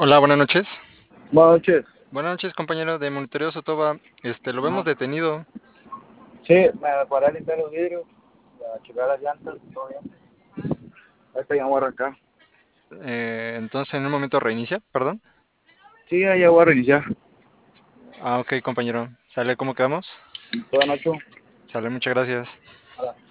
Hola, buenas noches. Buenas noches. Buenas noches, compañero de Monitoreo Sotoba. Lo vemos Ajá. detenido. Sí, me paré a limpiar los vidrios, a checar las llantas, todo bien. Ahorita ya voy a arrancar. Entonces, en un momento reinicia, perdón. Sí, ya voy a reiniciar. Ok, compañero. ¿Sale cómo quedamos? Toda noche. Sale, muchas gracias.